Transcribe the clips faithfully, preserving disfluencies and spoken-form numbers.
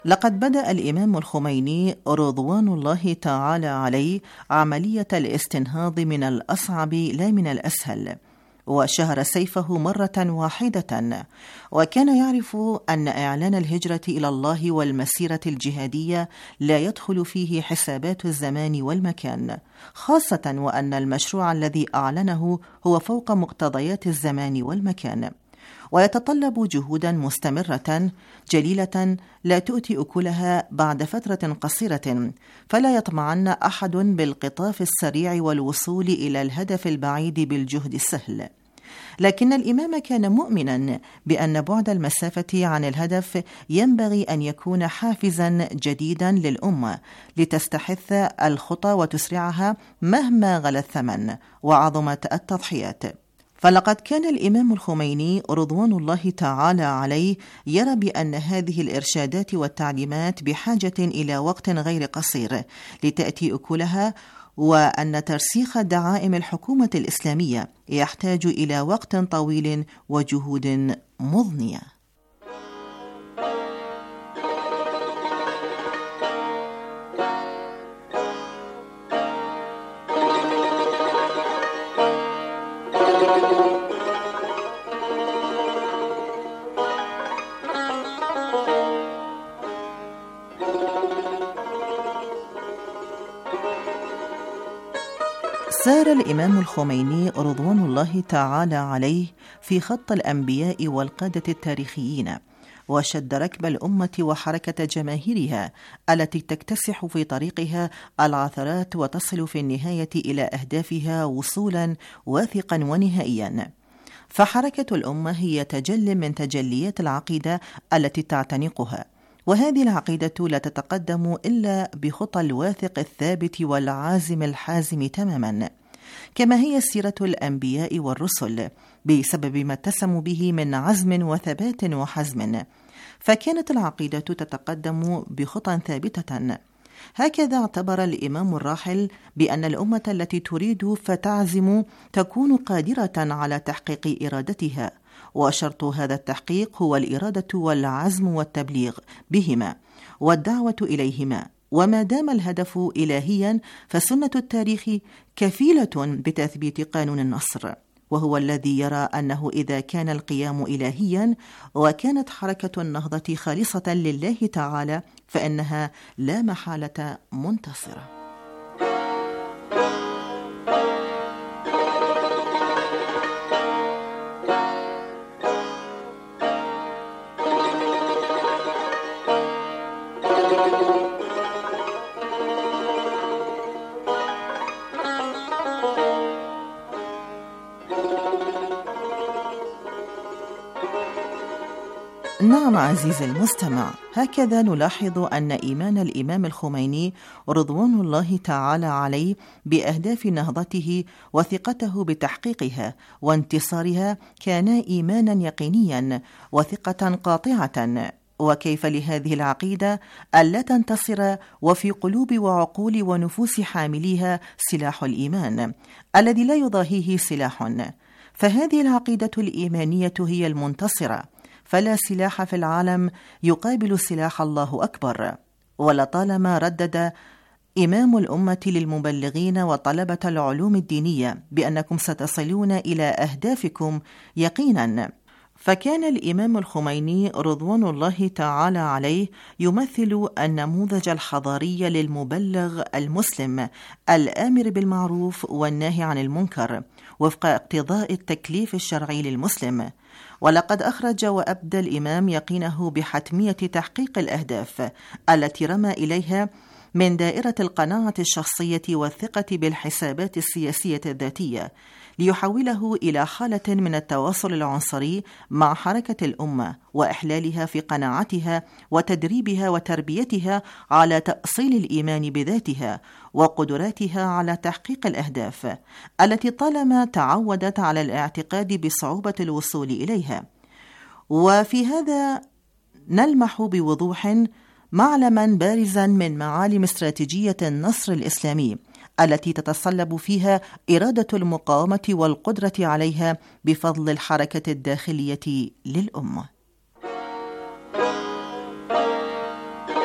لقد بدأ الإمام الخميني رضوان الله تعالى عليه عملية الاستنهاض من الأصعب لا من الأسهل، وشهر سيفه مرة واحدة، وكان يعرف أن إعلان الهجرة إلى الله والمسيرة الجهادية لا يدخل فيه حسابات الزمان والمكان، خاصة وأن المشروع الذي أعلنه هو فوق مقتضيات الزمان والمكان، ويتطلب جهودا مستمرة جليلة لا تؤتي أكلها بعد فترة قصيرة، فلا يطمعن أحد بالقطاف السريع والوصول إلى الهدف البعيد بالجهد السهل. لكن الإمام كان مؤمنا بأن بعد المسافة عن الهدف ينبغي أن يكون حافزا جديدا للأمة لتستحث الخطى وتسرعها مهما غلا الثمن وعظمت التضحيات. فلقد كان الإمام الخميني رضوان الله تعالى عليه يرى بأن هذه الإرشادات والتعليمات بحاجة إلى وقت غير قصير لتأتي أكلها، وأن ترسيخ دعائم الحكومة الإسلامية يحتاج إلى وقت طويل وجهود مضنية. سار الإمام الخميني رضوان الله تعالى عليه في خط الأنبياء والقادة التاريخيين، وشد ركب الأمة وحركة جماهيرها التي تكتسح في طريقها العثرات وتصل في النهاية إلى أهدافها وصولا واثقا ونهائيا. فحركة الأمة هي تجل من تجليات العقيدة التي تعتنقها، وهذه العقيدة لا تتقدم إلا بخطى الواثق الثابت والعازم الحازم تماما، كما هي سيرة الأنبياء والرسل بسبب ما اتسموا به من عزم وثبات وحزم، فكانت العقيدة تتقدم بخطى ثابتة. هكذا اعتبر الإمام الراحل بأن الأمة التي تريد فتعزم تكون قادرة على تحقيق إرادتها، وشرط هذا التحقيق هو الإرادة والعزم والتبليغ بهما والدعوة إليهما، وما دام الهدف إلهيا فسنة التاريخ كفيلة بتثبيت قانون النصر، وهو الذي يرى أنه إذا كان القيام إلهيا وكانت حركة النهضة خالصة لله تعالى فإنها لا محالة منتصرة. نعم عزيزي المستمع، هكذا نلاحظ أن إيمان الإمام الخميني رضوان الله تعالى عليه بأهداف نهضته وثقته بتحقيقها وانتصارها كانا إيمانا يقينيا وثقة قاطعة. وكيف لهذه العقيدة ألا تنتصر وفي قلوب وعقول ونفوس حامليها سلاح الإيمان الذي لا يضاهيه سلاح؟ فهذه العقيدة الإيمانية هي المنتصرة، فلا سلاح في العالم يقابل سلاح الله أكبر. ولطالما ردد إمام الأمة للمبلغين وطلبة العلوم الدينية بأنكم ستصلون إلى أهدافكم يقينا، فكان الإمام الخميني رضوان الله تعالى عليه يمثل النموذج الحضاري للمبلغ المسلم الآمر بالمعروف والناهي عن المنكر وفق اقتضاء التكليف الشرعي للمسلم. ولقد أخرج وأبدى الإمام يقينه بحتمية تحقيق الأهداف التي رمى إليها من دائرة القناعة الشخصية والثقة بالحسابات السياسية الذاتية، ليحوله إلى حالة من التواصل العنصري مع حركة الأمة وإحلالها في قناعتها وتدريبها وتربيتها على تأصيل الإيمان بذاتها وقدراتها على تحقيق الأهداف التي طالما تعودت على الاعتقاد بصعوبة الوصول إليها. وفي هذا نلمح بوضوح معلما بارزا من معالم استراتيجية النصر الإسلامي التي تتصلب فيها إرادة المقاومة والقدرة عليها بفضل الحركة الداخلية للأمة.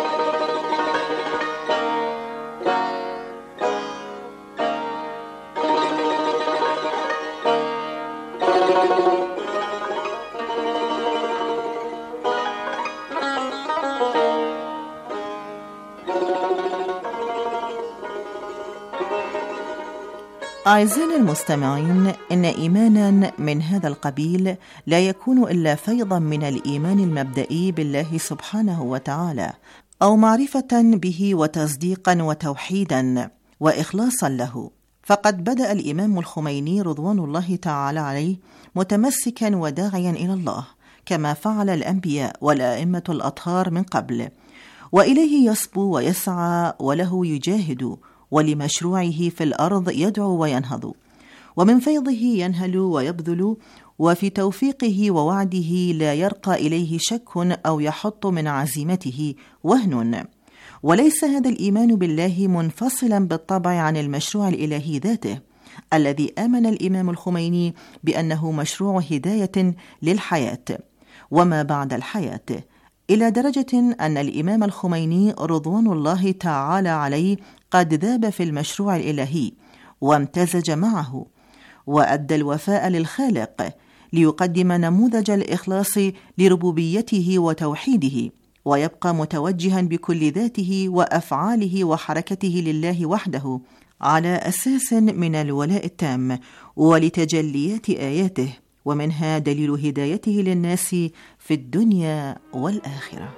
أعزائنا المستمعين، إن إيمانا من هذا القبيل لا يكون إلا فيضا من الإيمان المبدئي بالله سبحانه وتعالى، أو معرفة به وتصديقا وتوحيدا وإخلاصا له. فقد بدأ الإمام الخميني رضوان الله تعالى عليه متمسكا وداعيا إلى الله، كما فعل الأنبياء والأئمة الأطهار من قبل، وإليه يصبو ويسعى وله يجاهد، ولمشروعه في الأرض يدعو وينهض، ومن فيضه ينهل ويبذل، وفي توفيقه ووعده لا يرقى إليه شك أو يحط من عزيمته وهن. وليس هذا الإيمان بالله منفصلا بالطبع عن المشروع الإلهي ذاته، الذي آمن الإمام الخميني بأنه مشروع هداية للحياة وما بعد الحياة، إلى درجة أن الإمام الخميني رضوان الله تعالى عليه قد ذاب في المشروع الإلهي وامتزج معه، وأدى الوفاء للخالق ليقدم نموذج الإخلاص لربوبيته وتوحيده، ويبقى متوجها بكل ذاته وأفعاله وحركته لله وحده على أساس من الولاء التام ولتجليات آياته، ومنها دليل هدايته للناس في الدنيا والآخرة.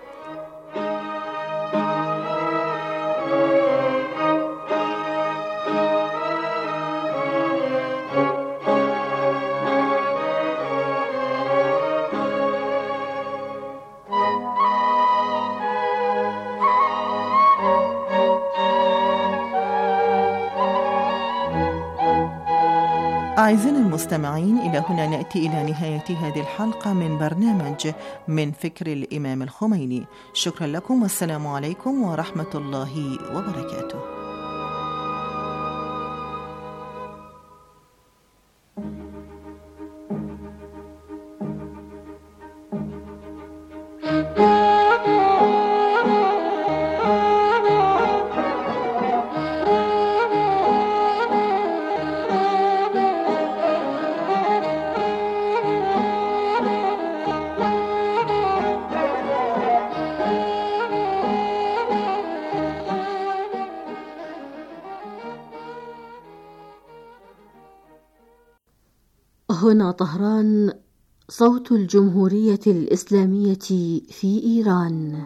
أعزائنا المستمعين، إلى هنا نأتي إلى نهاية هذه الحلقة من برنامج من فكر الإمام الخميني. شكرا لكم، والسلام عليكم ورحمة الله وبركاته. هنا طهران، صوت الجمهورية الإسلامية في إيران.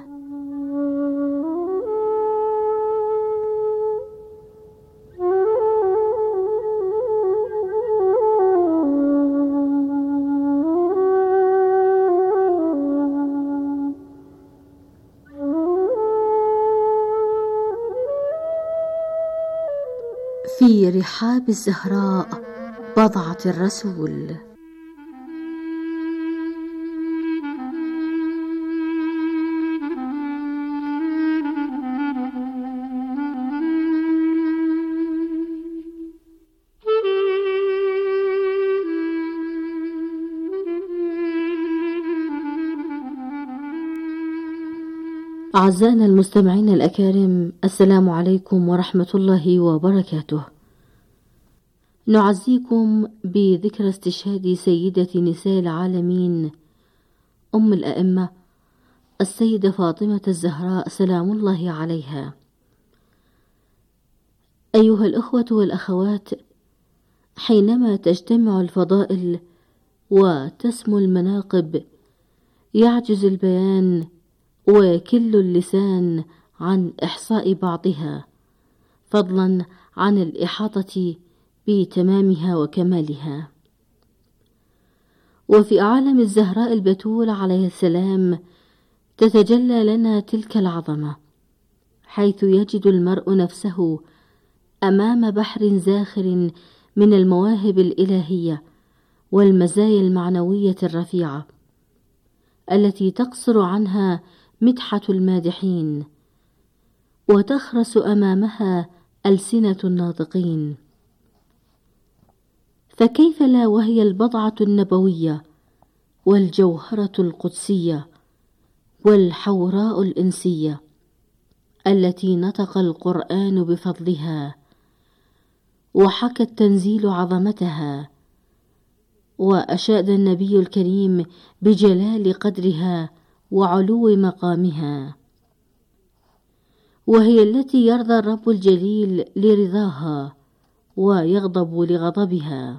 في رحاب الزهراء بضعة الرسول. أعزائنا المستمعين الأكارم، السلام عليكم ورحمة الله وبركاته. نعزيكم بذكرى استشهاد سيدة نساء العالمين أم الأئمة السيدة فاطمة الزهراء سلام الله عليها. أيها الأخوة والأخوات، حينما تجتمع الفضائل وتسمو المناقب يعجز البيان ويكل اللسان عن إحصاء بعضها، فضلا عن الإحاطة بتمامها وكمالها. وفي عالم الزهراء البتول عليه السلام تتجلى لنا تلك العظمة، حيث يجد المرء نفسه أمام بحر زاخر من المواهب الإلهية والمزايا المعنوية الرفيعة التي تقصر عنها مدحة المادحين وتخرس أمامها ألسنة الناطقين. فكيف لا وهي البضعة النبوية والجوهرة القدسية والحوراء الإنسية التي نطق القرآن بفضلها وحكى التنزيل عظمتها وأشاد النبي الكريم بجلال قدرها وعلو مقامها، وهي التي يرضى الرب الجليل لرضاها ويغضب لغضبها.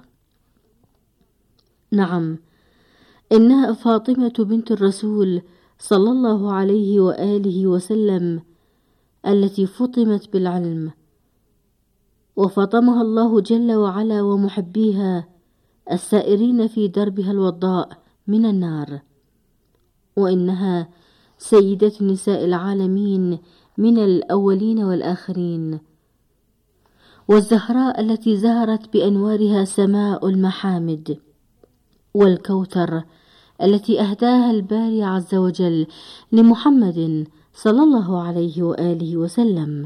نعم، إنها فاطمة بنت الرسول صلى الله عليه وآله وسلم التي فطمت بالعلم، وفطمها الله جل وعلا ومحبيها السائرين في دربها الوضاء من النار، وإنها سيدة نساء العالمين من الأولين والآخرين، والزهراء التي زهرت بأنوارها سماء المحامد، والكوثر التي أهداها الباري عز وجل لمحمد صلى الله عليه وآله وسلم،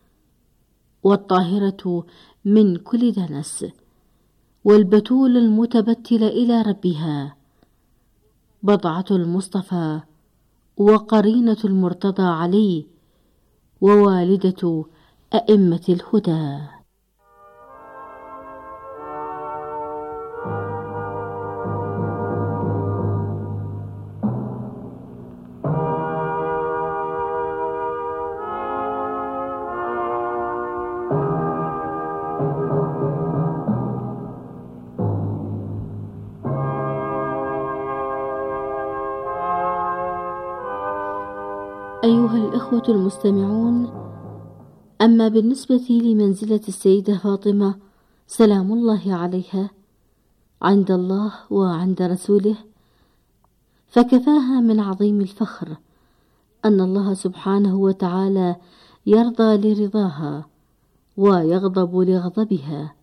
والطاهرة من كل دنس، والبتول المتبتل إلى ربها، بضعة المصطفى وقرينة المرتضى علي، ووالدة أئمة الهدى. أيها الإخوة المستمعون، أما بالنسبة لمنزلة السيدة فاطمة سلام الله عليها عند الله وعند رسوله، فكفاها من عظيم الفخر أن الله سبحانه وتعالى يرضى لرضاها ويغضب لغضبها،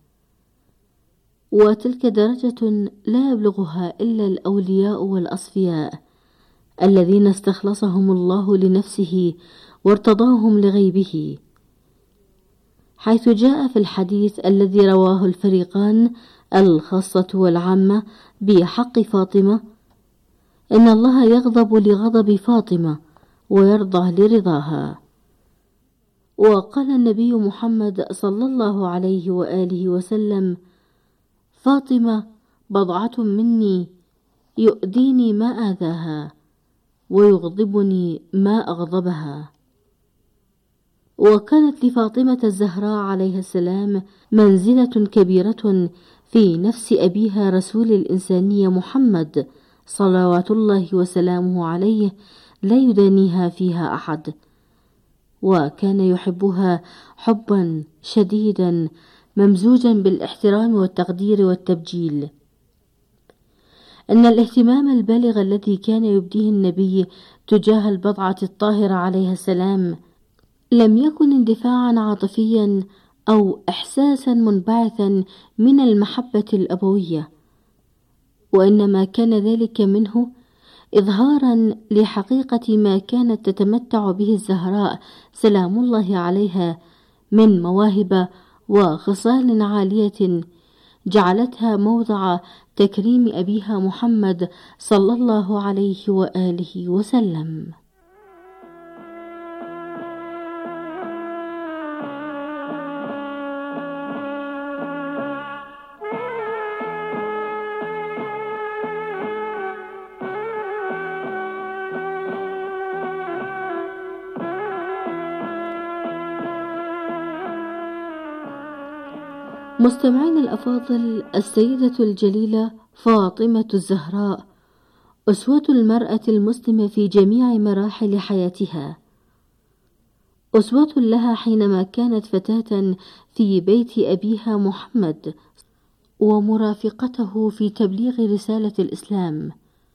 وتلك درجة لا يبلغها إلا الأولياء والأصفياء الذين استخلصهم الله لنفسه وارتضاهم لغيبه، حيث جاء في الحديث الذي رواه الفريقان الخاصة والعامة بحق فاطمة: إن الله يغضب لغضب فاطمة ويرضى لرضاها. وقال النبي محمد صلى الله عليه وآله وسلم: فاطمة بضعة مني، يؤذيني ما آذاها ويغضبني ما أغضبها. وكانت لفاطمة الزهراء عليها السلام منزلة كبيرة في نفس أبيها رسول الإنسانية محمد صلوات الله وسلامه عليه لا يدانيها فيها أحد، وكان يحبها حبا شديدا ممزوجا بالاحترام والتقدير والتبجيل. أن الاهتمام البالغ الذي كان يبديه النبي تجاه البضعة الطاهرة عليها السلام لم يكن اندفاعا عاطفيا أو إحساسا منبعثا من المحبة الأبوية، وإنما كان ذلك منه إظهارا لحقيقة ما كانت تتمتع به الزهراء سلام الله عليها من مواهب وخصال عالية جعلتها موضع تكريم أبيها محمد صلى الله عليه وآله وسلم. مستمعين الأفاضل، السيدة الجليلة فاطمة الزهراء أسوة المرأة المسلمة في جميع مراحل حياتها، أسوة لها حينما كانت فتاة في بيت أبيها محمد ومرافقته في تبليغ رسالة الإسلام،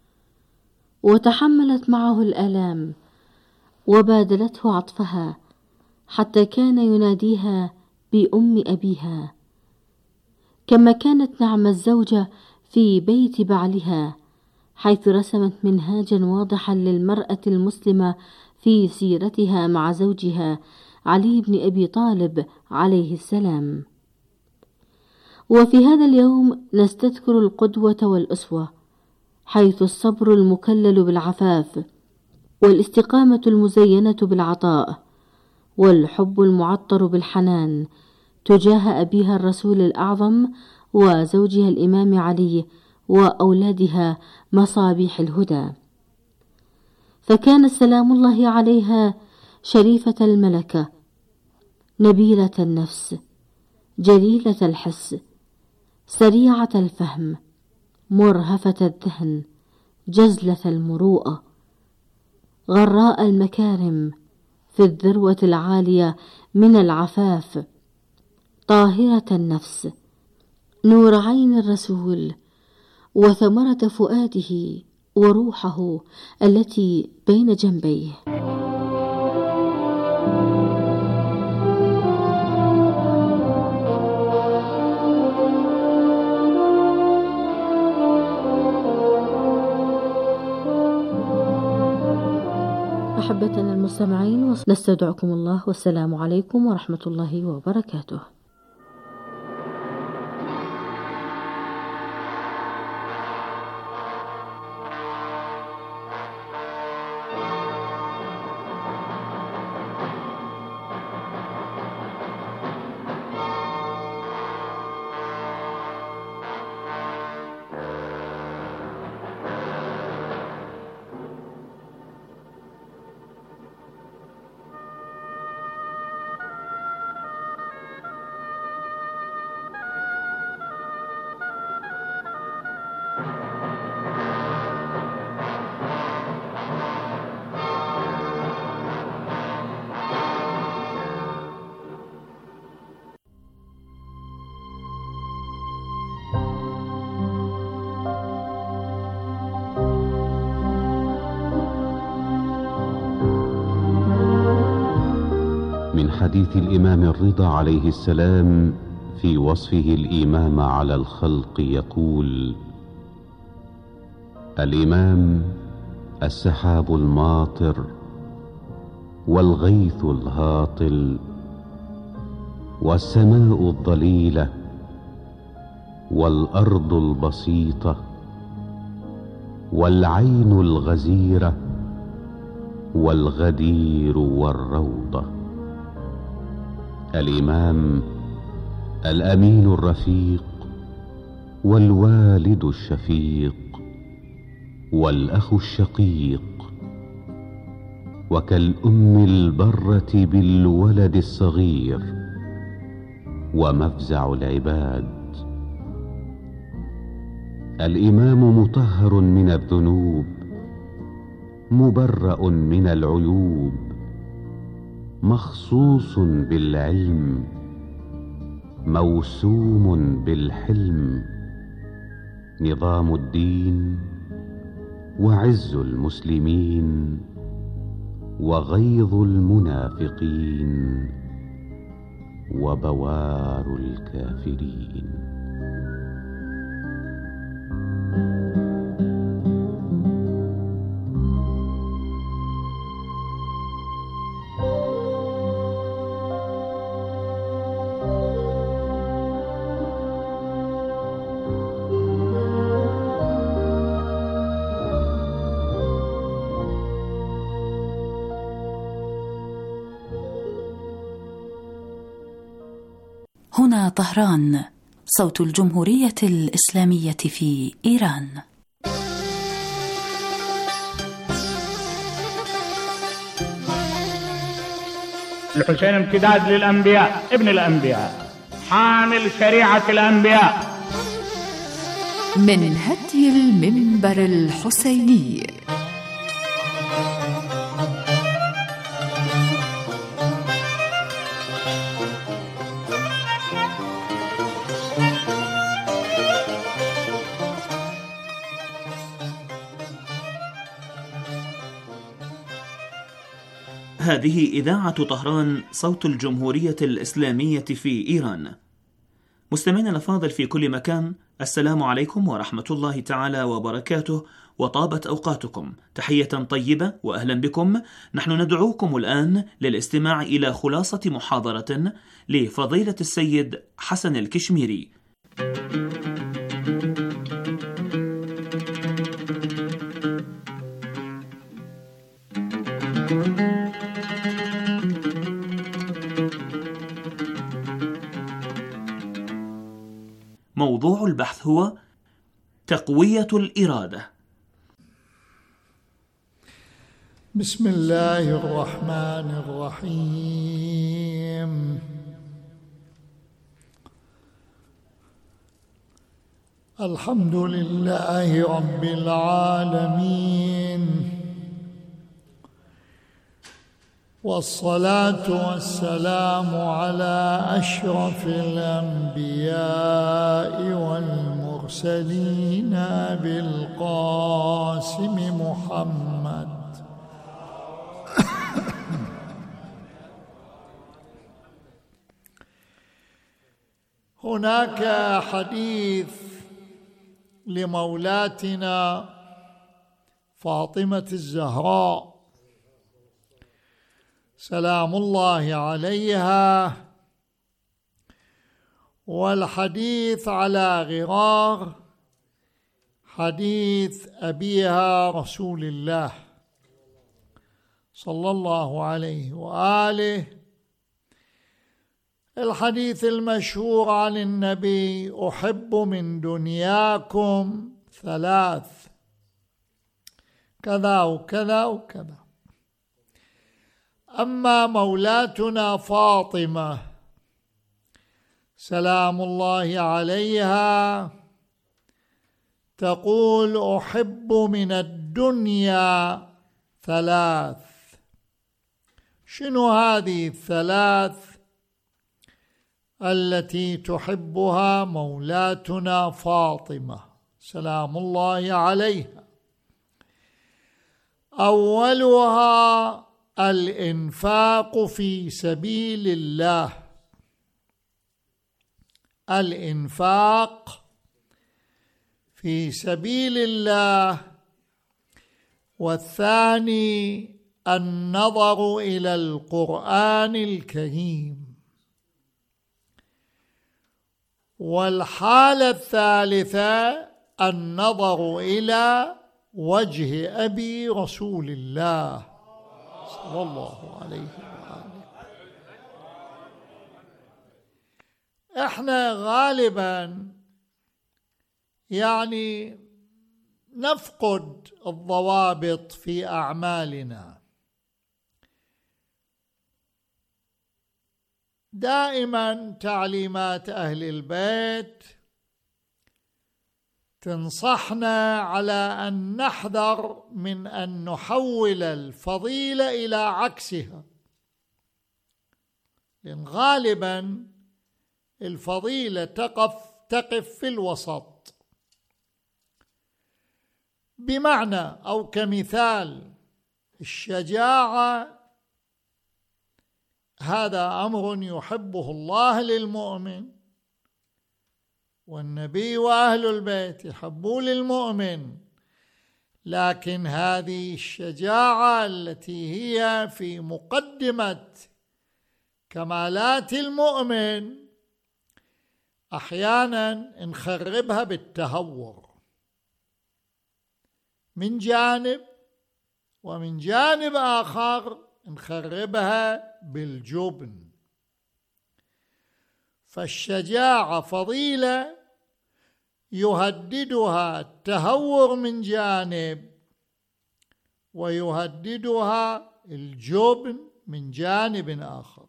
وتحملت معه الآلام وبادلته عطفها حتى كان يناديها بأم أبيها، كما كانت نعم الزوجة في بيت بعلها، حيث رسمت منهاجا واضحا للمرأة المسلمة في سيرتها مع زوجها علي بن أبي طالب عليه السلام. وفي هذا اليوم نستذكر القدوة والأسوة، حيث الصبر المكلل بالعفاف، والاستقامة المزينة بالعطاء، والحب المعطر بالحنان تجاه أبيها الرسول الأعظم وزوجها الإمام علي وأولادها مصابيح الهدى. فكان سلام الله عليها شريفة الملكة، نبيلة النفس، جليلة الحس، سريعة الفهم، مرهفة الذهن، جزلة المروءة، غراء المكارم، في الذروة العالية من العفاف، طاهرة النفس، نور عين الرسول، وثمرة فؤاده وروحه التي بين جنبيه. أحبتنا المستمعين، نستودعكم الله، والسلام عليكم ورحمة الله وبركاته. من حديث الإمام الرضا عليه السلام في وصفه الإمام على الخلق يقول: الإمام السحاب الماطر، والغيث الهاطل، والسماء الضليلة، والأرض البسيطة، والعين الغزيرة، والغدير والروضة. الإمام الأمين الرفيق، والوالد الشفيق، والأخ الشقيق، وكالأم البرة بالولد الصغير، ومفزع العباد. الإمام مطهر من الذنوب، مبرأ من العيوب، مخصوص بالعلم، موسوم بالحلم، نظام الدين، وعز المسلمين، وغيظ المنافقين، وبوار الكافرين. هنا طهران، صوت الجمهورية الإسلامية في إيران. الحسين امتداد للأنبياء، ابن الأنبياء، حامل شريعة الأنبياء. من هدي المنبر الحسيني. هذه إذاعة طهران، صوت الجمهورية الإسلامية في إيران. مستمعينا الأفاضل في كل مكان، السلام عليكم ورحمة الله تعالى وبركاته، وطابت أوقاتكم. تحية طيبة وأهلا بكم. نحن ندعوكم الآن للاستماع إلى خلاصة محاضرة لفضيلة السيد حسن الكشميري. موضوع البحث هو تقوية الإرادة. بسم الله الرحمن الرحيم. الحمد لله رب العالمين، والصلاة والسلام على أشرف الأنبياء والمرسلين بالقاسم محمد. هناك حديث لمولاتنا فاطمة الزهراء سلام الله عليها، والحديث على غرار حديث أبيها رسول الله صلى الله عليه وآله. الحديث المشهور عن النبي: أحب من دنياكم ثلاث، كذا وكذا وكذا. أما مولاتنا فاطمة سلام الله عليها تقول: أحب من الدنيا ثلاث. شنو هذه الثلاث التي تحبها مولاتنا فاطمة سلام الله عليها؟ أولها الإنفاق في سبيل الله، الإنفاق في سبيل الله. والثاني النظر إلى القرآن الكريم. والحالة الثالثة النظر إلى وجه أبي رسول الله صلى الله عليه وآله. احنا غالبا يعني نفقد الضوابط في أعمالنا. دائما تعليمات أهل البيت تنصحنا على أن نحذر من أن نحول الفضيلة إلى عكسها، لأن غالبا الفضيلة تقف تقف في الوسط. بمعنى أو كمثال، الشجاعة هذا أمر يحبه الله للمؤمن، والنبي وأهل البيت يحبون للمؤمن، لكن هذه الشجاعة التي هي في مقدمة كمالات المؤمن أحيانا نخربها بالتهور من جانب، ومن جانب آخر نخربها بالجبن. فالشجاعة فضيلة يهددها التهور من جانب، ويهددها الجبن من جانب آخر.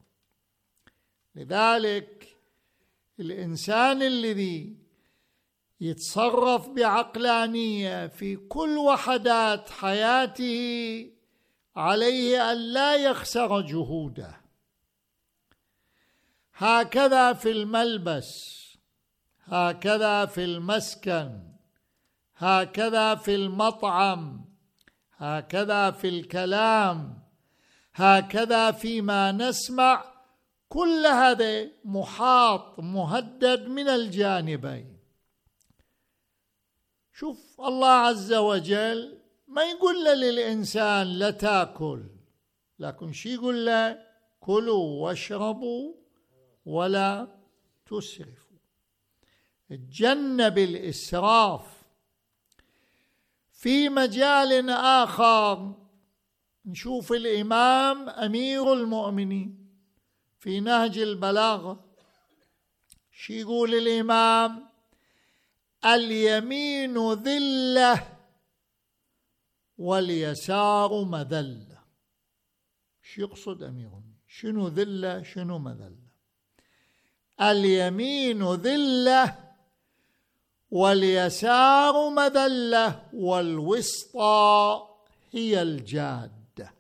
لذلك الإنسان الذي يتصرف بعقلانية في كل وحدات حياته عليه أن لا يخسر جهوده. هكذا في الملبس، هكذا في المسكن، هكذا في المطعم، هكذا في الكلام، هكذا فيما نسمع. كل هذا محاط مهدد من الجانبين. شوف الله عز وجل ما يقول للإنسان لا تأكل، لكن شي يقول له: كلوا واشربوا ولا تسرفوا. تجنب الإسراف. في مجال آخر نشوف الإمام أمير المؤمنين في نهج البلاغة شي يقول الإمام: اليمين ذلة واليسار مذلة. شو يقصد أميرهم؟ شنو ذلة شنو مذلة؟ اليمين ذلة واليسار مذلة والوسطى هي الجادة.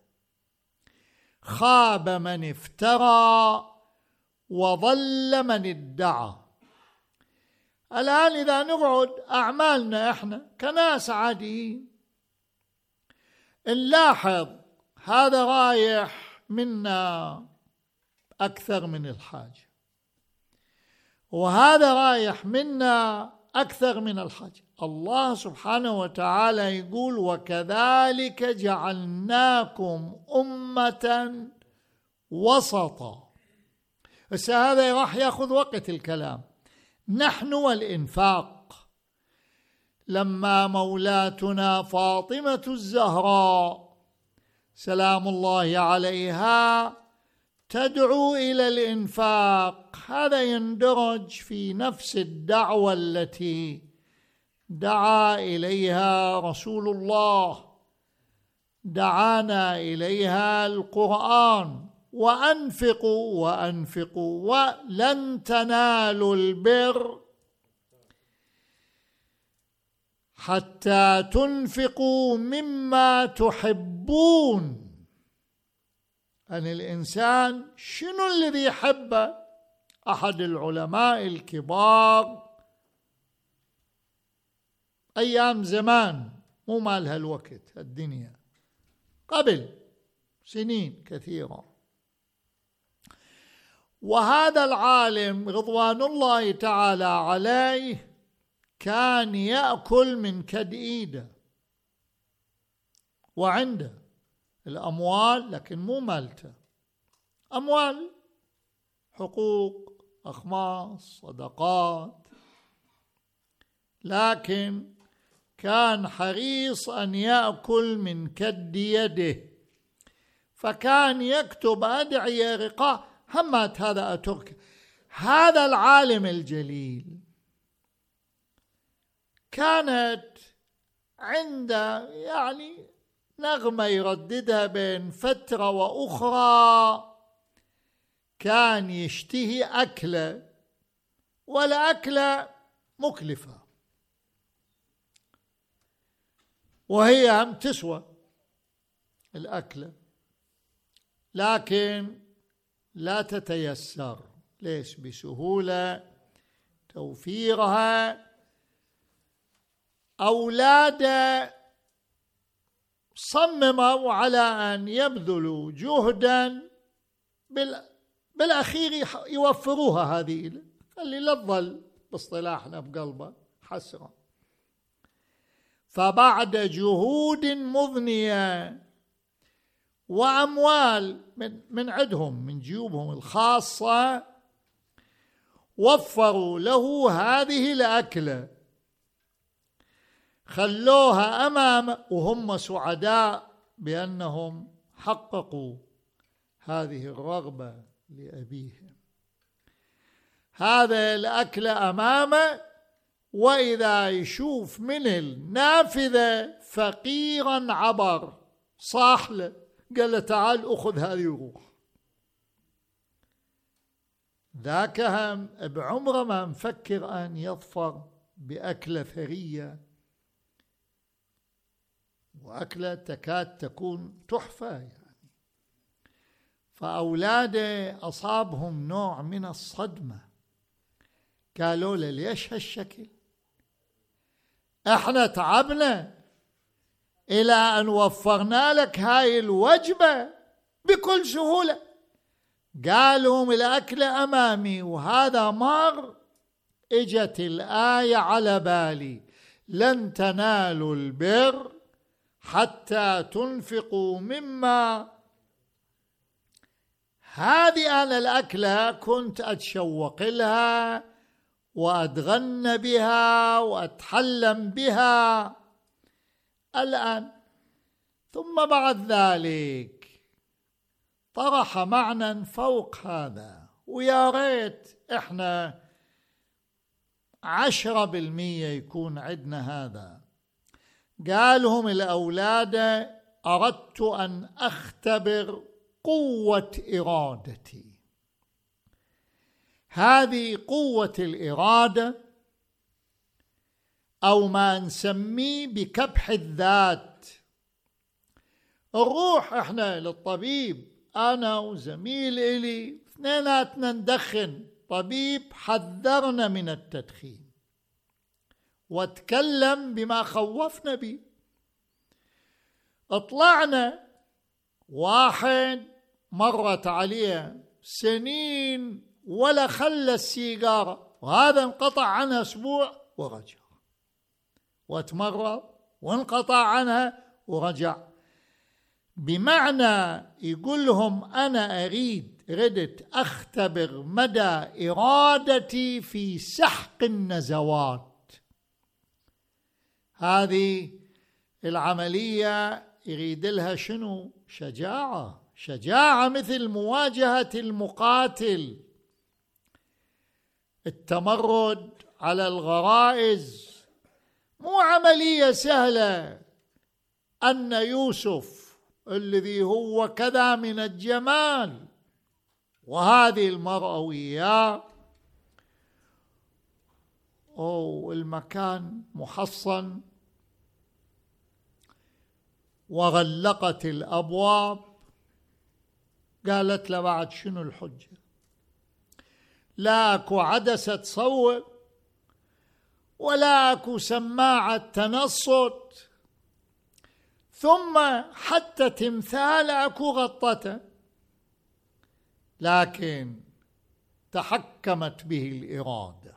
خاب من افترى وضل من ادعى. الآن إذا نقعد أعمالنا إحنا كناس عاديين نلاحظ هذا رايح منا أكثر من الحاجة، وهذا رايح منا أكثر من الحاجة. الله سبحانه وتعالى يقول: وكذلك جعلناكم أمة وسطا. بس هذا راح يأخذ وقت الكلام. نحن والإنفاق، لما مولاتنا فاطمة الزهراء سلام الله عليها تدعو إلى الإنفاق، هذا يندرج في نفس الدعوة التي دعا إليها رسول الله، دعانا إليها القرآن: وأنفقوا وأنفقوا ولن تنالوا البر حتى تنفقوا مما تحبون. أن الإنسان شنو الذي يحبه؟ أحد العلماء الكبار أيام زمان، مو مالها الوقت الدنيا، قبل سنين كثيرة، وهذا العالم رضوان الله تعالى عليه كان يأكل من كد إيده، وعنده الأموال لكن مو مالته، أموال حقوق أخماس صدقات، لكن كان حريص أن يأكل من كد يده، فكان يكتب أدعية رقاء همات هذا أترك. هذا العالم الجليل كانت عنده يعني نغمة يرددها بين فترة وأخرى، كان يشتهي أكلة، والأكلة مكلفة وهي هم تسوى الأكلة، لكن لا تتيسر. ليش؟ بسهولة توفيرها. أولاده صمموا على أن يبذلوا جهدا بالأخير يوفروها هذه، اللي لا تظل باصطلاحنا بقلبه حسرة. فبعد جهود مضنية وأموال من من عندهم من جيوبهم الخاصة، وفروا له هذه الأكلة، خلوها أمامه وهم سعداء بأنهم حققوا هذه الرغبة لأبيهم. هذا الأكلة أمامه، وإذا يشوف من النافذة فقيرا عبر صاح له، قال له: تعال أخذ هذه وروح. ذاك هم بعمره ما مفكر أن يظفر بأكلة ثرية، وأكلة تكاد تكون تحفة يعني. فأولاده أصابهم نوع من الصدمة، قالوا له: ليش هالشكل؟ احنا تعبنا إلى أن وفرنا لك هاي الوجبة بكل سهولة. قالوا: الأكل أمامي وهذا مر. اجت الآية على بالي: لن تنالوا البر حتى تنفقوا مما. هذه أنا الأكلة كنت أتشوق لها وأتغنى بها وأتحلم بها الآن. ثم بعد ذلك طرح معنى فوق هذا، ويا ريت إحنا عشرة بالمية يكون عندنا هذا. قالهم الأولاد: أردت أن أختبر قوة إرادتي. هذه قوة الإرادة أو ما نسميه بكبح الذات. نروح إحنا للطبيب، أنا وزميل إلي اثنيناتنا ندخن، طبيب حذرنا من التدخين واتكلم بما خوفنا به. اطلعنا، واحد مرت عليه سنين ولا خلى السيجارة، وهذا انقطع عنها أسبوع ورجع، واتمرض وانقطع عنها ورجع. بمعنى يقول لهم أنا أريد ردت أختبر مدى إرادتي في سحق النزوات. هذه العملية يريد لها شنو؟ شجاعة، شجاعة مثل مواجهة المقاتل. التمرد على الغرائز مو عملية سهلة. أن يوسف الذي هو كذا من الجمال وهذه المرأة وياه، أو المكان محصن وغلقت الأبواب، قالت له بعد شنو الحجة؟ لا أكو عدسة تصور ولا أكو سماعة تنصت، ثم حتى تمثال أكو غطته، لكن تحكمت به الإرادة.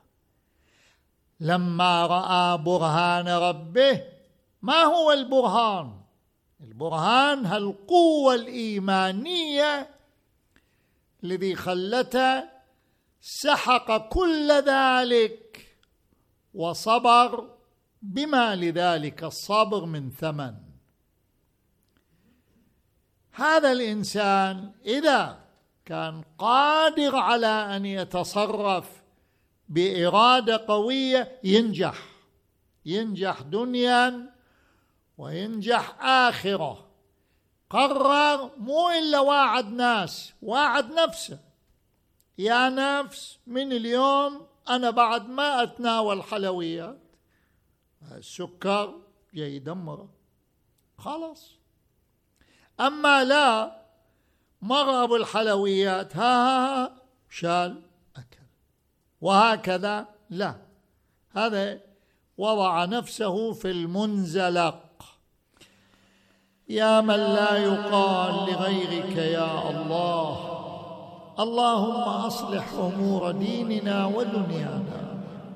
لما رأى برهان ربه، ما هو البرهان؟ البرهان هالقوة الإيمانية الذي خلته سحق كل ذلك وصبر، بما لذلك الصبر من ثمن. هذا الإنسان إذا كان قادر على أن يتصرف بإرادة قوية ينجح، ينجح دنيا وينجح آخرة. قرر مو إلا واعد ناس، واعد نفسه، يا نفس من اليوم أنا بعد ما أتناول حلويات، السكر جاي يدمره خلاص. أما لا، مر أبو الحلويات ها ها ها شال أكل، وهكذا لا، هذا وضع نفسه في المنزلق. يا من لا يقال لغيرك يا الله، اللهم أصلح أمور ديننا ودنيانا،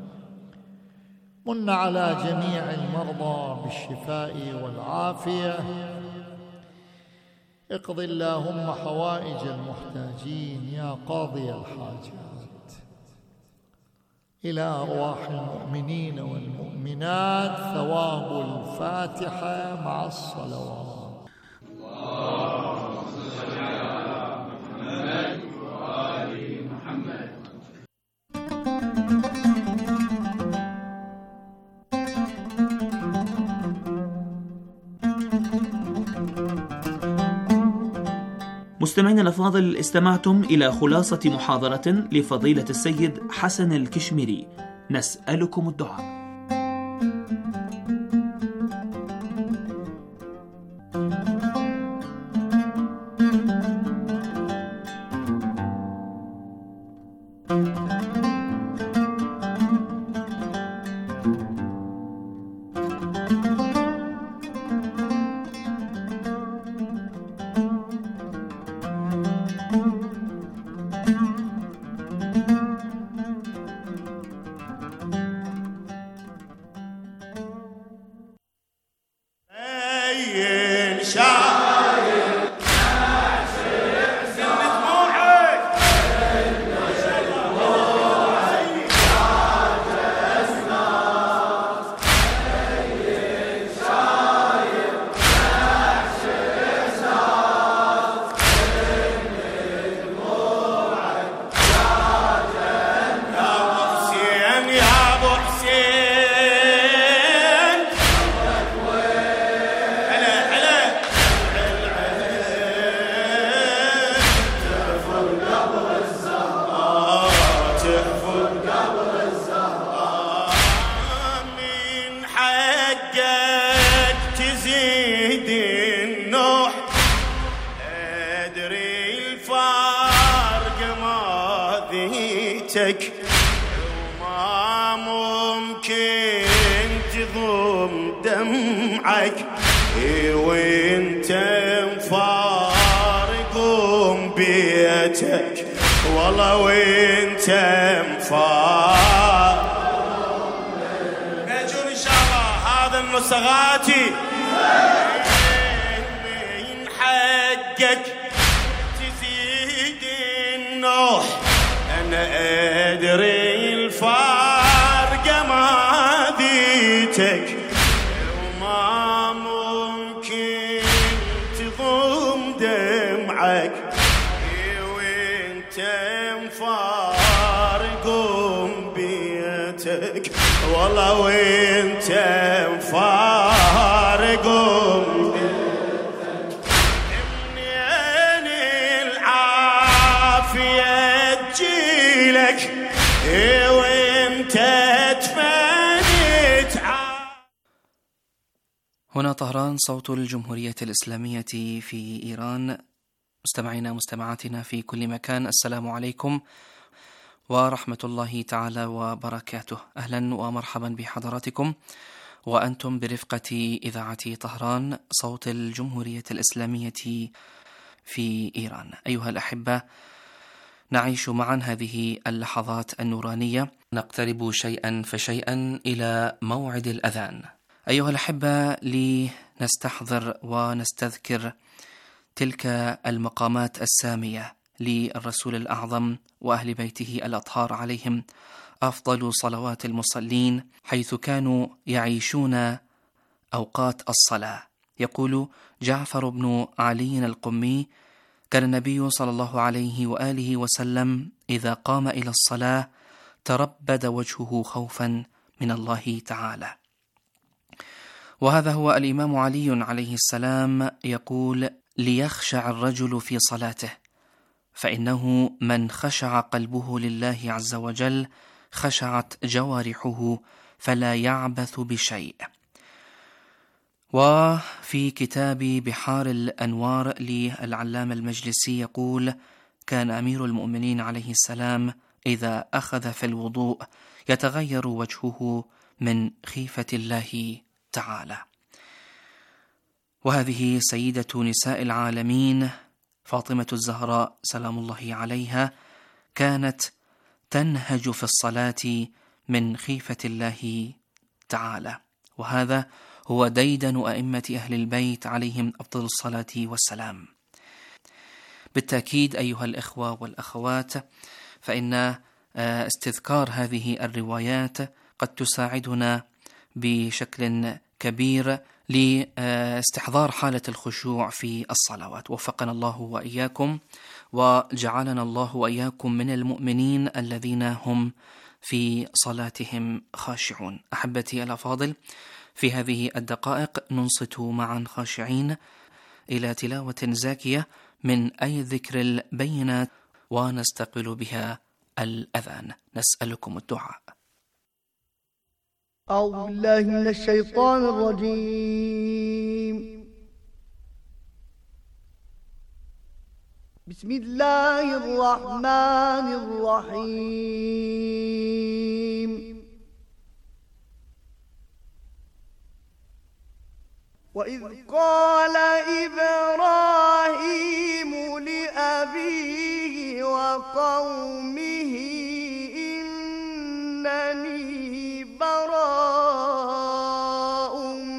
من على جميع المرضى بالشفاء والعافية، اقض اللهم حوائج المحتاجين يا قاضي الحاجات. إلى أرواح المؤمنين والمؤمنات ثواب الفاتحة مع الصلوات. مستمعينا الأفاضل، استمعتم إلى خلاصة محاضرة لفضيلة السيد حسن الكشميري. نسألكم الدعاء. ضويتك وما ممكن تضم دمعك وانت مفارق بيتك والله وانت مفارق. نجون ان شاء الله هذا النسغاتي من حقك تزيد النوح انا ادري الفارق ما ذيتك وما ممكن تضم دمعك وانت مفارق بيتك والله وانت مفارق بيتك. منين العافية تجيلك وانت تفنيت. هنا طهران صوت الجمهورية الإسلامية في إيران. مستمعينا مستمعاتنا في كل مكان، السلام عليكم ورحمة الله تعالى وبركاته. أهلا ومرحبا بحضراتكم وأنتم برفقة إذاعة طهران صوت الجمهورية الإسلامية في إيران. أيها الأحبة، نعيش معا هذه اللحظات النورانية، نقترب شيئا فشيئا إلى موعد الأذان. أيها الأحبة، لنستحضر ونستذكر تلك المقامات السامية للرسول الأعظم وأهل بيته الأطهار عليهم أفضل صلوات المصلين، حيث كانوا يعيشون أوقات الصلاة. يقول جعفر بن علي القمي: كان النبي صلى الله عليه وآله وسلم إذا قام إلى الصلاة تربد وجهه خوفا من الله تعالى. وهذا هو الإمام علي عليه السلام يقول: ليخشع الرجل في صلاته، فإنه من خشع قلبه لله عز وجل خشعت جوارحه فلا يعبث بشيء. وفي كتاب بحار الأنوار للعلامة المجلسي يقول: كان أمير المؤمنين عليه السلام إذا أخذ في الوضوء يتغير وجهه من خيفة الله تعالى. وهذه سيدة نساء العالمين فاطمة الزهراء سلام الله عليها كانت تنهج في الصلاة من خيفة الله تعالى، وهذا هو ديدن أئمة أهل البيت عليهم أفضل الصلاة والسلام. بالتأكيد أيها الإخوة والأخوات، فإن استذكار هذه الروايات قد تساعدنا بشكل كبير لاستحضار حالة الخشوع في الصلوات. وفقنا الله وإياكم وجعلنا الله وإياكم من المؤمنين الذين هم في صلاتهم خاشعون. أحبتي الأفاضل، في هذه الدقائق ننصت معا خاشعين إلى تلاوة زاكية من أي الذكر البينات ونستقبل بها الأذان. نسألكم الدعاء. أعوذ بالله من الشيطان الرجيم. بسم الله الرحمن الرحيم. وإذ قال إبراهيم لأبيه وقومه إنني براء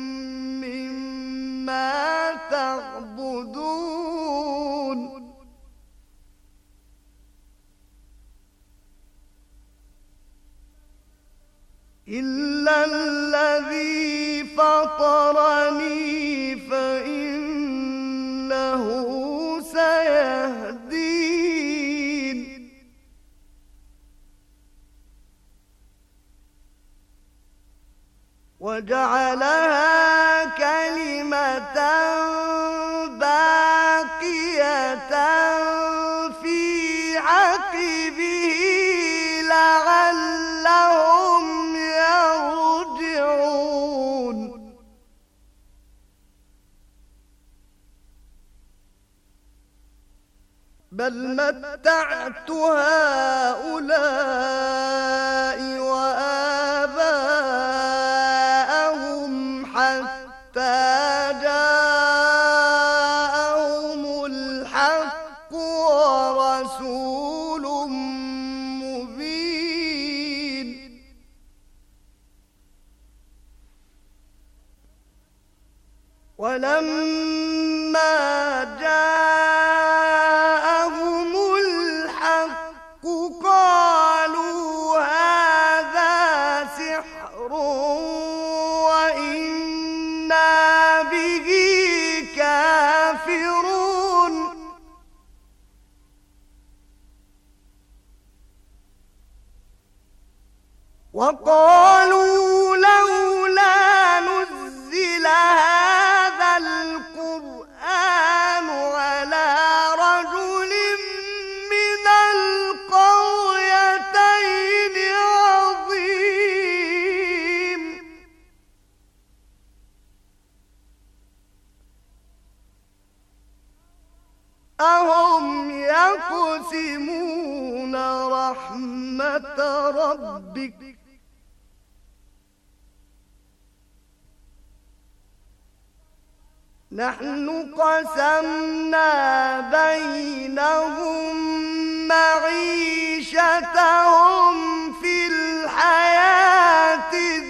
مما تعبدون إلا الذي فطرني فإنه سيهدين. وجعلها كلمة باقية في عقبه لعلهم يرجعون. بل بل متعت هؤلاء وآباءهم حتى جاءهم الحق ورسول مبين ولما جاءهم الحق قالوا هذا سحر وإنا به كافرون وقالوا لولا نزل هذا القرآن على رجل من القريتين عظيم أهم يقسمون رحمة ربك نحن قسمنا بينهم معيشتهم في الحياة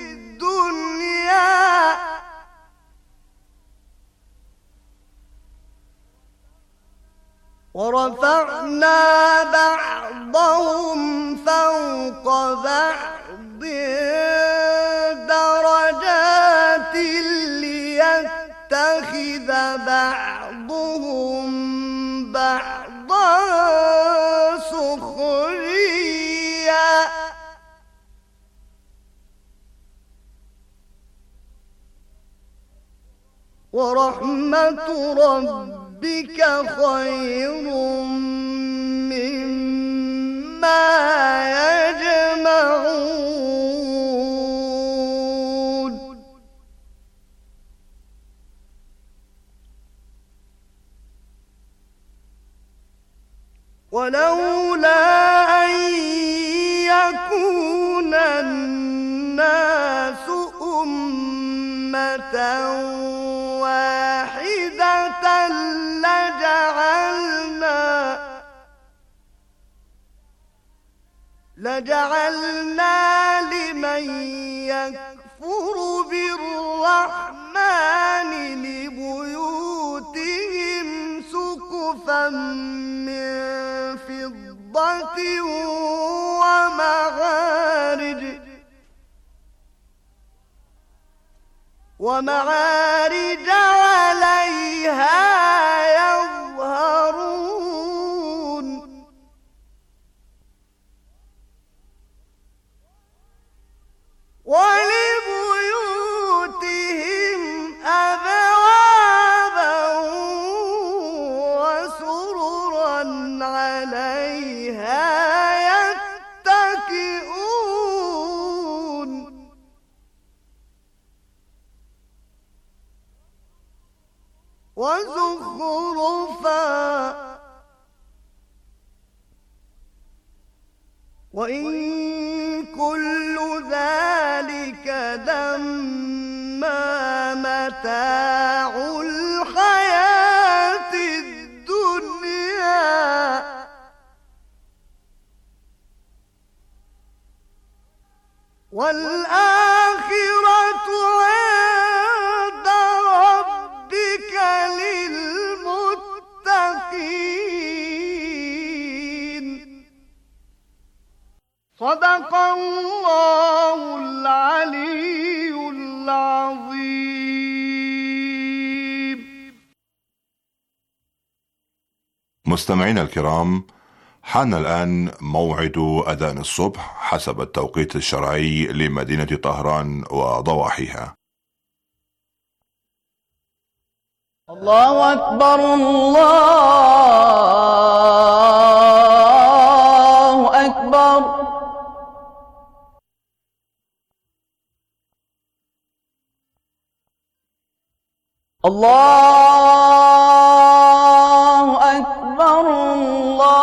الدنيا ورفعنا بعضهم فوق بعض درجات ليتخذ بعضهم بعضا سخريا ورحمة ربك خير مما يجمعون ولولا أن يكون الناس أمة واحدة لجعلنا لجعلنا لمن يكفر بالرحمن لبيوتهم سقفا من فضة ومعارج ومعارج عليها يظهرون ولبيوتهم أبوابا وسررا عليها يتكئون وزخرفا وإن كل ذلك لما متاع الحياة الدنيا والآخرة عند ربك للمتقين صدق الله العلي العظيم. مستمعينا الكرام، حان الآن موعد أذان الصبح حسب التوقيت الشرعي لمدينة طهران وضواحيها. الله أكبر الله أكبر الله أكبر الله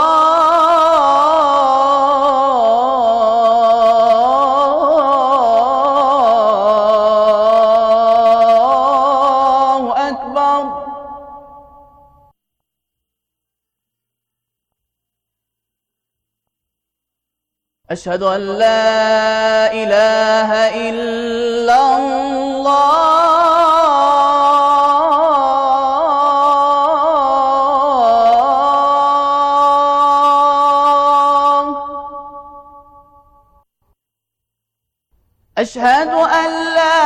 أشهد أن لا إله إلا الله أشهد أن لا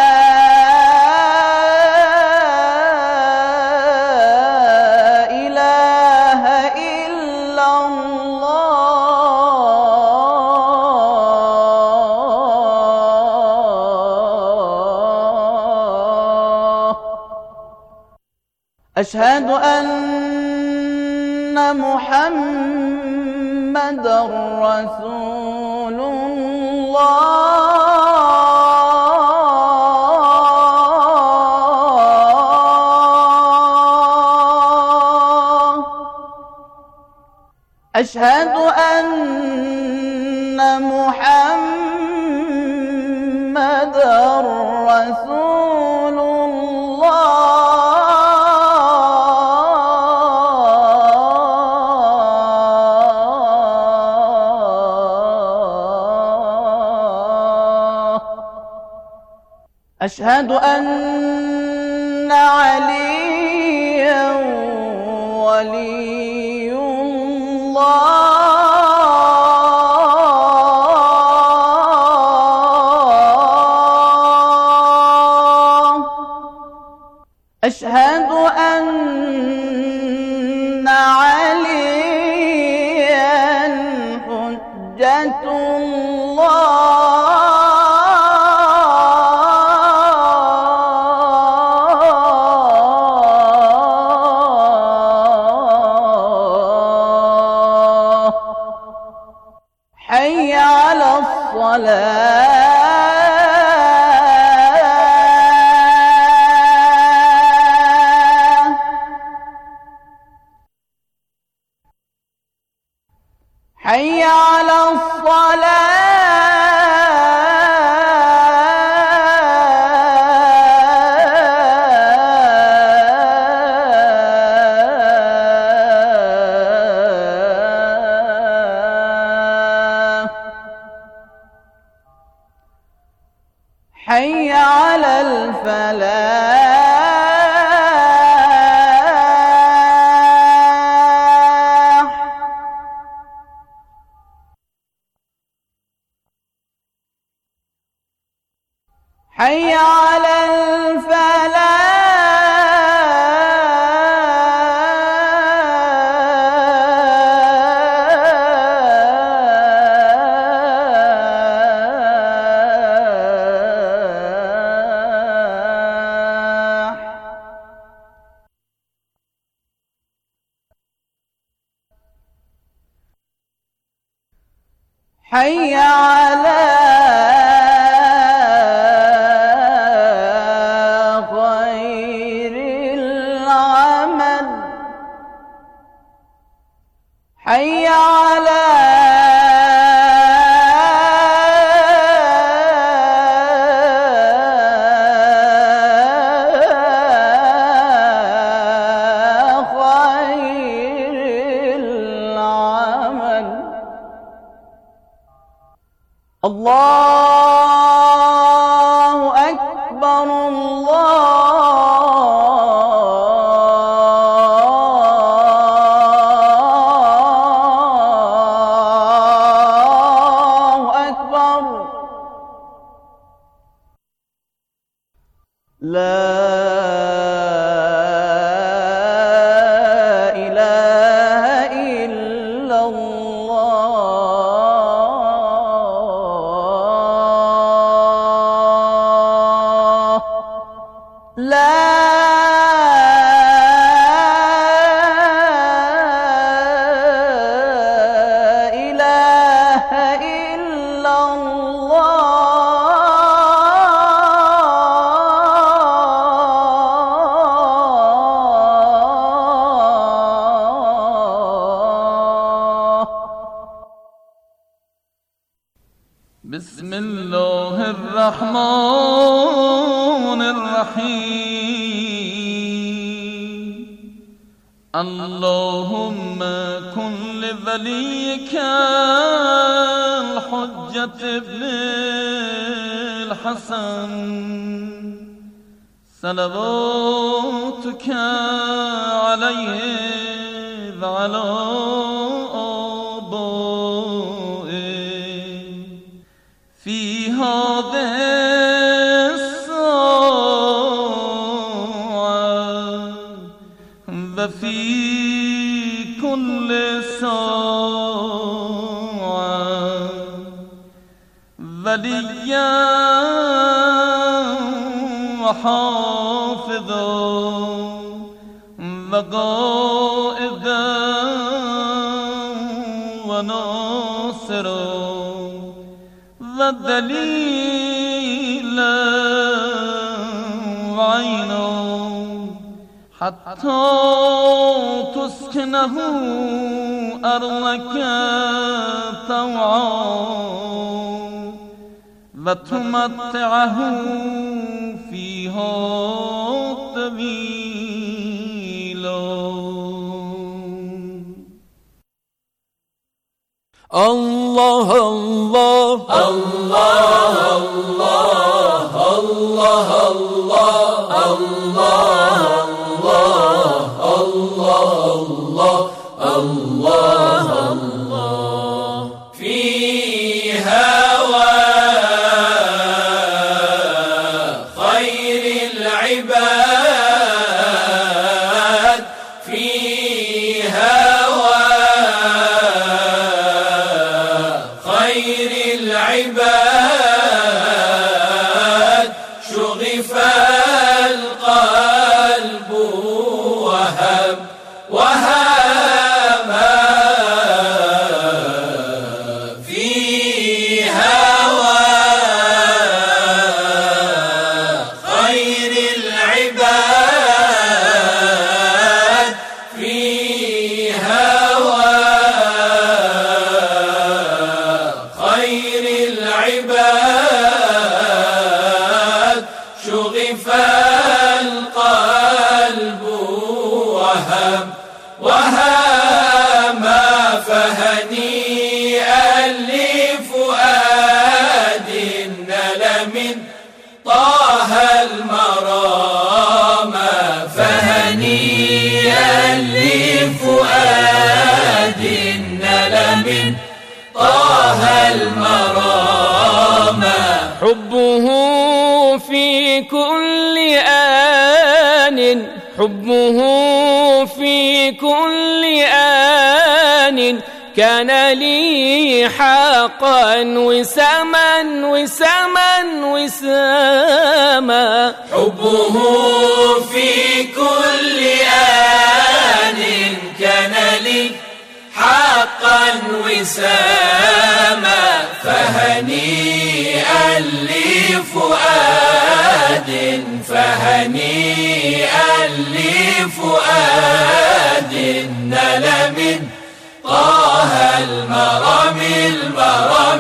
إله إلا الله أشهد أن محمدًا رسول الله أشهد أن محمدًا رسول الله أشهد أن عليًا ولي الله أشهد أن عليًا حجة الله حي على الصلاة حي على الصلاة حي على الفلاح حي على الفلاح حي على خير العمل حي على خير العمل الله أكبر الله أكبر لا إله إلا الله لا إله إلا الله بسم الله الرحمن الرحيم اللهم كن لوليك حجة ابن الحسن صلواتك عليه وعلى آبائه في هذه الساعة وفي كل ساعة وليا وحافظا وقائدا وناصرا ودليلا وعينا حتى تسكنه أرضك طوعا وتمتعه فيها طويلا. الله الله الله الله الله الله الله الله في هوى خير العباد في هوى خير العباد شغف القلب وهب وهب في هوى خير العباد في هوى خير العباد شغف القلب وهب وهما فهنيئا لفؤاد نل من طه المرام فهنيئا لفؤاد نل من طه المرام حبه في كل آن حبه في كل آن كان لي حقا وساما وساما وساما حبه في كل آن كان لي حقا وساما فهنيئا لفؤاد فهنيئا لفؤاد نل من طه المرام المرام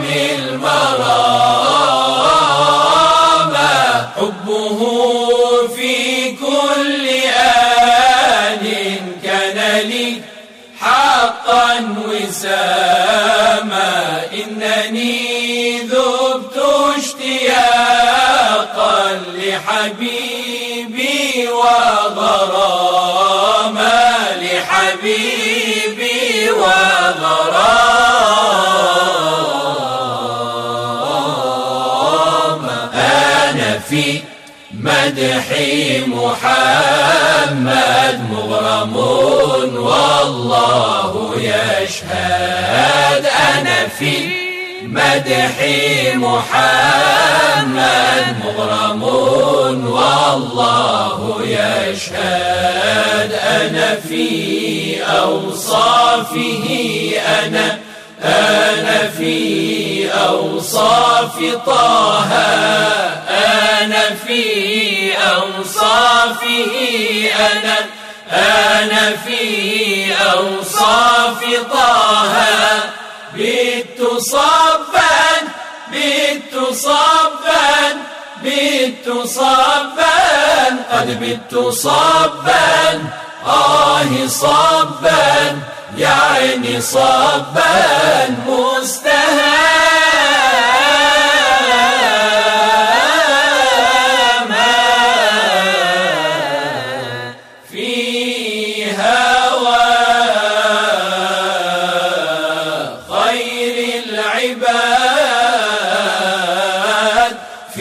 المرام حبه في كل آن كان لي حقا وساما إنني ذبت اشتياقا لحبيبي وغراما لحبيبي وغراما أنا في مدح محمد مغرم والله يشهد أنا في مدح محمد مغرم والله يشهد أنا في أوصافه أنا أنا في أوصاف طه أنا في أوصافه أنا أنا في أوصاف طه بت صبا بت صبا بت صبا قد بت صبا آه صبا يعني صبا مستهان العباد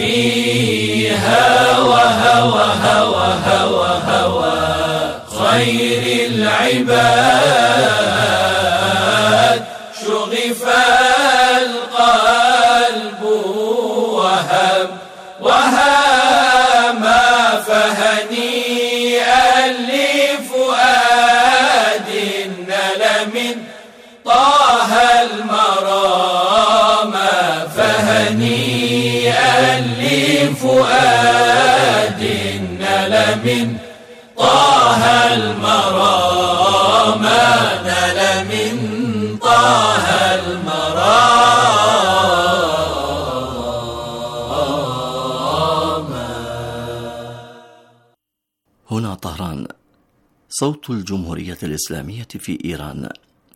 فيها وهوى هوى هوى هوى خير العباد شغف القلب وهب وهما فهنيئا لفؤاد نل من طه المرام فهنيئا لفؤاد نل من طه المرام نل من طه المرام. هنا طهران، صوت الجمهورية الإسلامية في إيران.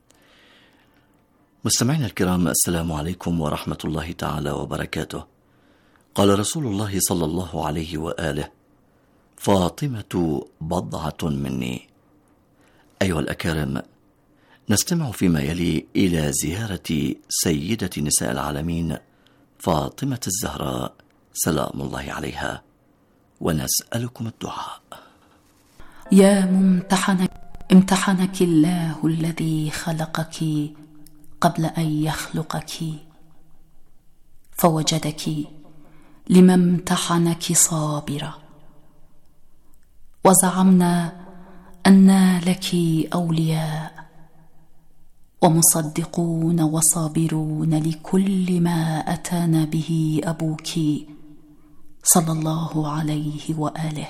مستمعينا الكرام، السلام عليكم ورحمة الله تعالى وبركاته. قال رسول الله صلى الله عليه وآله: فاطمة بضعة مني. أيها الأكارم، نستمع فيما يلي إلى زيارة سيدة نساء العالمين فاطمة الزهراء سلام الله عليها، ونسألكم الدعاء. يا ممتحنك، امتحنك الله الذي خلقك قبل أن يخلقك، فوجدك لما امتحنك صابرة، وزعمنا أن لك أولياء ومصدقون وصابرون لكل ما أتانا به أبوك صلى الله عليه وآله،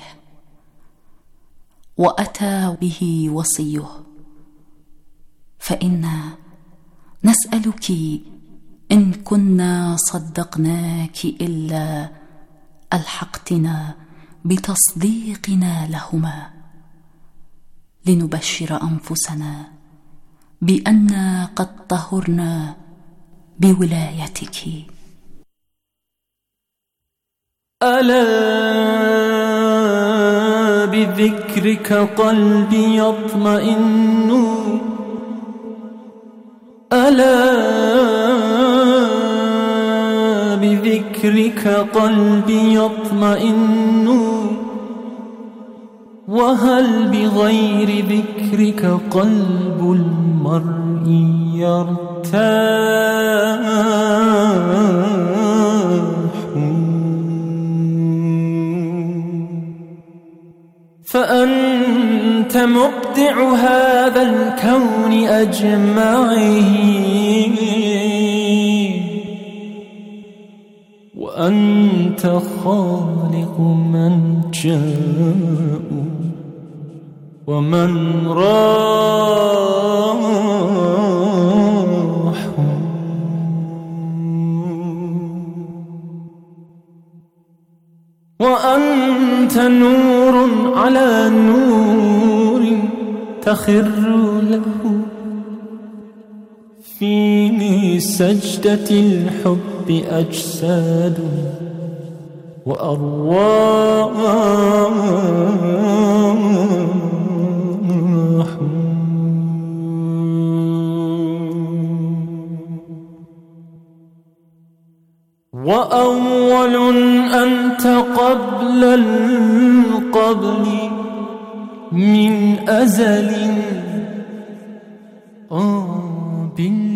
وأتى به وصيه، فإنا نسألك إن كنا صدقناك إلا ألحقتنا بتصديقنا لهما، لنبشر أنفسنا بأننا قد طهرنا بولايتك. ألا بذكرك قلبي يطمئن، ألا بذكرك قلبي يطمئن، وهل بغير ذكرك قلب المرء يرتاح؟ فأنت مبدع هذا الكون أجمعه، وأنت خالق من جاء ومن راح، وأنت نور على نور تخر له فيني سجدة الحب أجساد وأرواح، وأول أنت قبل القبل من أزل، آه